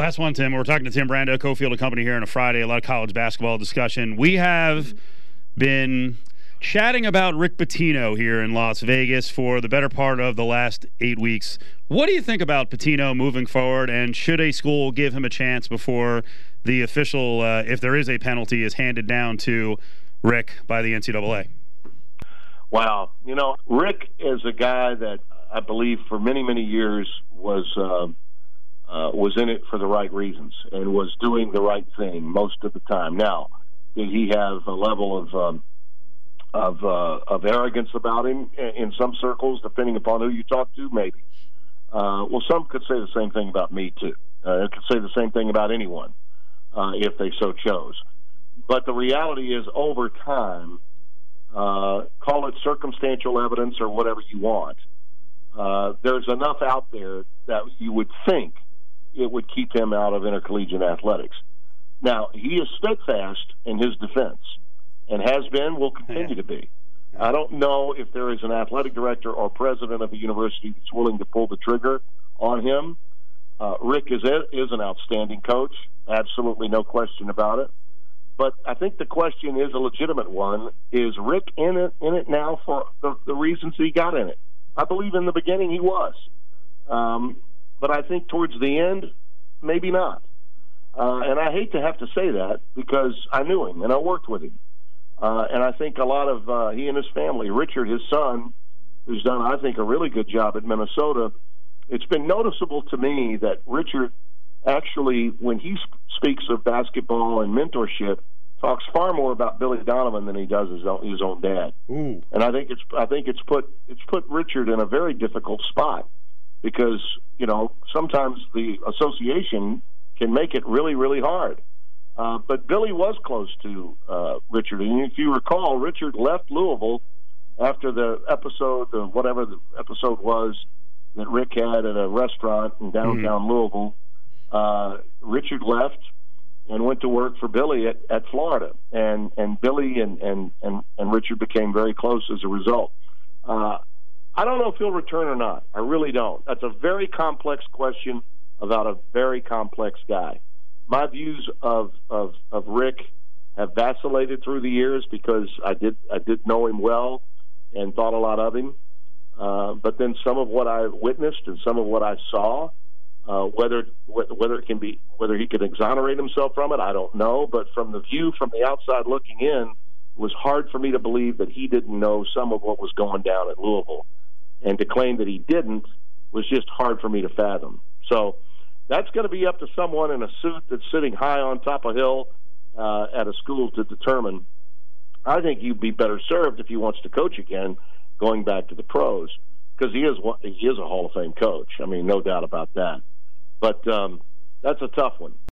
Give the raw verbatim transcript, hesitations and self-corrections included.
Last one, Tim. We're talking to Tim Brando, Cofield and Company here on a Friday. A lot of college basketball discussion. We have been chatting about Rick Pitino here in Las Vegas for the better part of the last eight weeks. What do you think about Pitino moving forward, and should a school give him a chance before the official, uh, if there is a penalty, is handed down to Rick by the N C double A? Wow. You know, Rick is a guy that I believe for many, many years was uh, uh, was in it for the right reasons and was doing the right thing most of the time. Now, did he have a level of um, of uh, of arrogance about him in some circles, depending upon who you talk to? Maybe. Uh, well, some could say the same thing about me, too. Uh, could say the same thing about anyone uh, if they so chose. But the reality is, over time, uh, call it circumstantial evidence or whatever you want, uh, there's enough out there that you would think it would keep him out of intercollegiate athletics. Now, he is steadfast in his defense and has been, will continue to be. I don't know if there is an athletic director or president of a university that's willing to pull the trigger on him. Uh, Rick is is an outstanding coach, absolutely no question about it. But I think the question is a legitimate one. Is Rick in it in it now for the, the reasons he got in it? I believe in the beginning he was. Um, but I think towards the end, maybe not. Uh, and I hate to have to say that because I knew him and I worked with him. Uh, and I think a lot of uh, he and his family, Richard, his son, who's done, I think, a really good job at Minnesota, it's been noticeable to me that Richard actually, when he sp- speaks of basketball and mentorship, talks far more about Billy Donovan than he does his own, his own dad. Ooh. And I think it's I think it's put it's put Richard in a very difficult spot because, you know, sometimes the association can make it really, really hard. Uh, but Billy was close to uh, Richard. And if you recall, Richard left Louisville after the episode, the whatever the episode was that Rick had at a restaurant in downtown mm-hmm. Louisville. Uh, Richard left and went to work for Billy at, at Florida. And, and Billy and, and, and, and Richard became very close as a result. Uh, I don't know if he'll return or not. I really don't. That's a very complex question about a very complex guy. My views of, of, of Rick have vacillated through the years because I did I did know him well and thought a lot of him. Uh, but then some of what I witnessed and some of what I saw, uh, whether whether it can be whether he can exonerate himself from it, I don't know. But from the view from the outside looking in, it was hard for me to believe that he didn't know some of what was going down at Louisville, and to claim that he didn't was just hard for me to fathom. So. That's going to be up to someone in a suit that's sitting high on top of a hill uh, at a school to determine. I think you'd be better served if he wants to coach again, going back to the pros, because he is he is a Hall of Fame coach. I mean, no doubt about that. But um, that's a tough one.